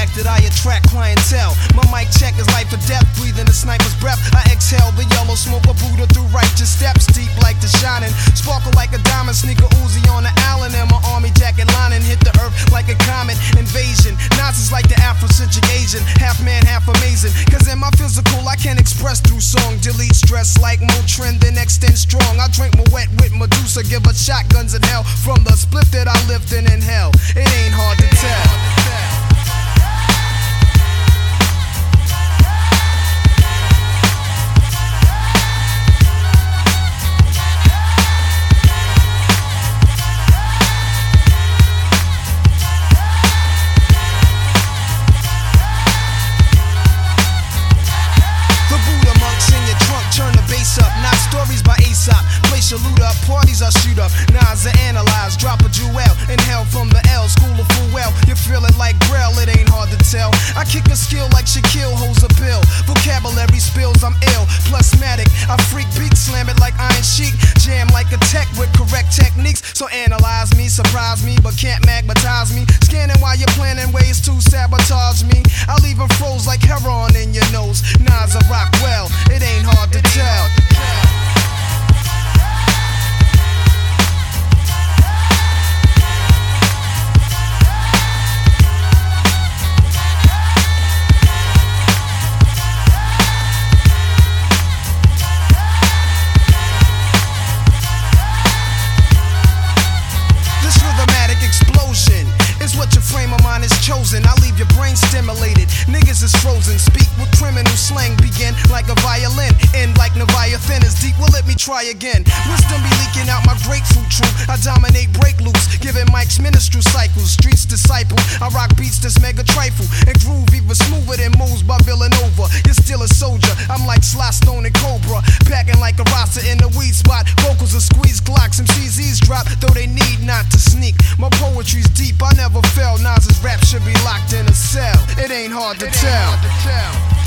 fact that I attract clientele. My mic check is life or death, breathing a sniper's breath. I exhale the yellow smoke of Buddha through righteous steps, deep like the shining, sparkle like a diamond, sneaker Uzi on the island, and my army jacket lining hit the earth like a comet invasion. Nazis like the Afrocentric Asian, half man, half amazing. Cause in my physical I can express through song, delete stress like Motrin, then extend strong. I drink my wet with Medusa, give her shotguns in hell from the split that I lived in hell. It ain't hard to tell. Place your loot up, parties I shoot up, Nas I analyze, drop a jewel, inhale from the L, school of full well, you feel it like Braille, it ain't hard to tell. I kick a skill like Shaquille holds a pill, vocabulary spills, I'm ill, plusmatic, I freak beat, slam it like Iron Sheik, jam like a tech with correct techniques, so analyze me, surprise me, but can't magnetize me, scanning while you're planning ways to sabotage me, I leave them froze like heroin in your nose, Nas I rock well, it ain't hard to tell. Chosen, I leave your brain stimulated. Niggas is frozen, speak with criminal slang. Begin like a violin, end like Leviathan is deep. Well, let me try again. Wisdom be leaking out my grapefruit truth. I dominate break loose, giving mics minstrel cycles. Streets disciple, I rock beats that's mega trifle and groove even smoother than moves by Villanova. You're still a soldier, I'm like Sly Stone and Cobra, packing like a roster in the weed spot. Vocals are squeeze Glocks, MCs eavesdrop, though they need not to sneak. My poetry's deep, I never fell. Nas's rap should be locked in a cell. It ain't hard to tell.